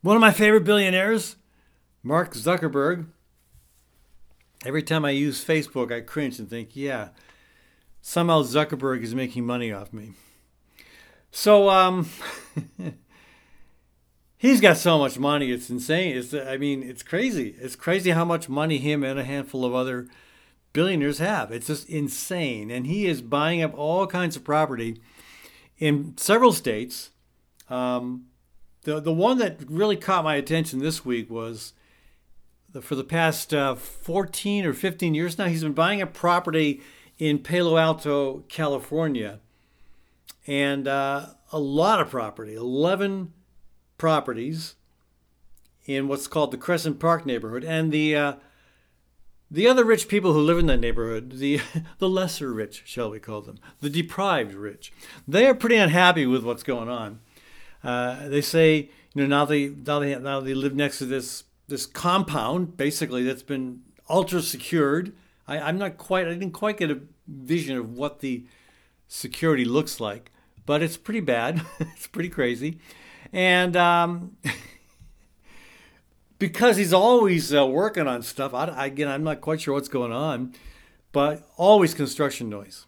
One of my favorite billionaires, Mark Zuckerberg. Every time I use Facebook, I cringe and think, yeah, somehow Zuckerberg is making money off me. So, he's got so much money, it's insane. It's crazy. It's crazy how much money him and a handful of other billionaires have. It's just insane. And he is buying up all kinds of property in several states. The one that really caught my attention this week was for the past 14 or 15 years now, he's been buying a property in Palo Alto, California. And a lot of property, 11 properties in what's called the Crescent Park neighborhood. And the other rich people who live in that neighborhood, the lesser rich, shall we call them, the deprived rich, they are pretty unhappy with what's going on. They say, now they live next to this compound, basically, that's been ultra secured. I didn't quite get a vision of what the security looks like, but it's pretty bad. It's pretty crazy. And because he's always working on stuff, I'm not quite sure what's going on, but always construction noise.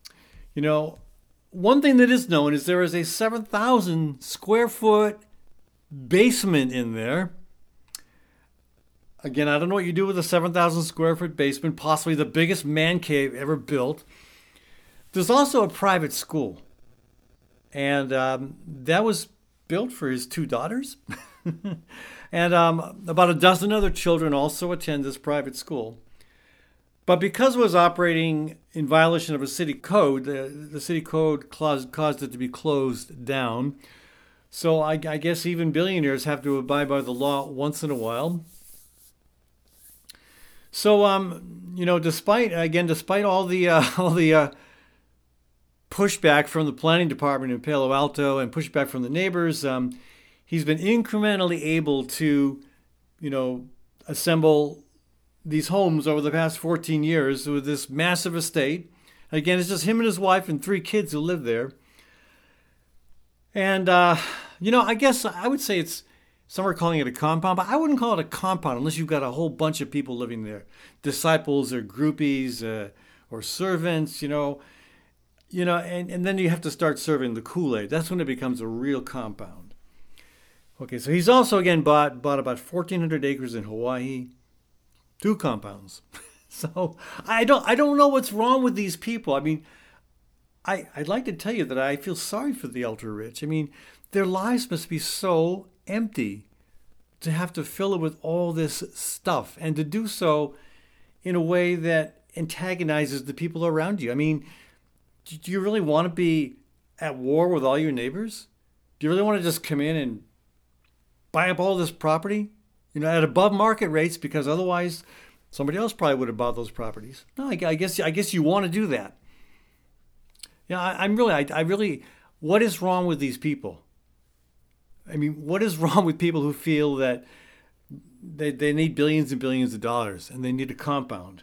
One thing that is known is there is a 7,000 square foot basement in there. Again, I don't know what you do with a 7,000 square foot basement, possibly the biggest man cave ever built. There's also a private school. And that was built for his two daughters. And about a dozen other children also attend this private school. But because it was operating in violation of a city code, the city code caused it to be closed down. So I guess even billionaires have to abide by the law once in a while. So despite all the pushback from the planning department in Palo Alto and pushback from the neighbors, he's been incrementally able to, assemble these homes over the past 14 years with this massive estate. Again, it's just him and his wife and 3 kids who live there. And, I guess I would say some are calling it a compound, but I wouldn't call it a compound unless you've got a whole bunch of people living there. Disciples or groupies or servants, and then you have to start serving the Kool-Aid. That's when it becomes a real compound. Okay, so he's also, again, bought about 1,400 acres in Hawaii. 2 compounds. So I don't know what's wrong with these people. I mean, I'd like to tell you that I feel sorry for the ultra rich. I mean, their lives must be so empty to have to fill it with all this stuff and to do so in a way that antagonizes the people around you. I mean, do you really want to be at war with all your neighbors? Do you really want to just come in and buy up all this property? At above market rates, because otherwise somebody else probably would have bought those properties. No, I guess you want to do that. I really, what is wrong with these people? I mean, what is wrong with people who feel that they need billions and billions of dollars and they need a compound?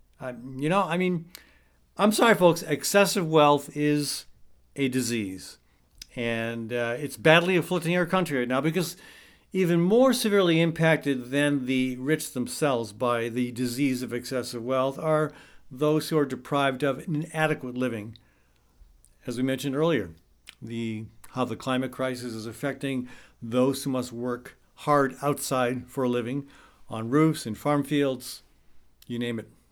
I'm sorry, folks, excessive wealth is a disease. And it's badly afflicting our country right now because even more severely impacted than the rich themselves by the disease of excessive wealth are those who are deprived of inadequate living. As we mentioned earlier, how the climate crisis is affecting those who must work hard outside for a living, on roofs, in farm fields, you name it.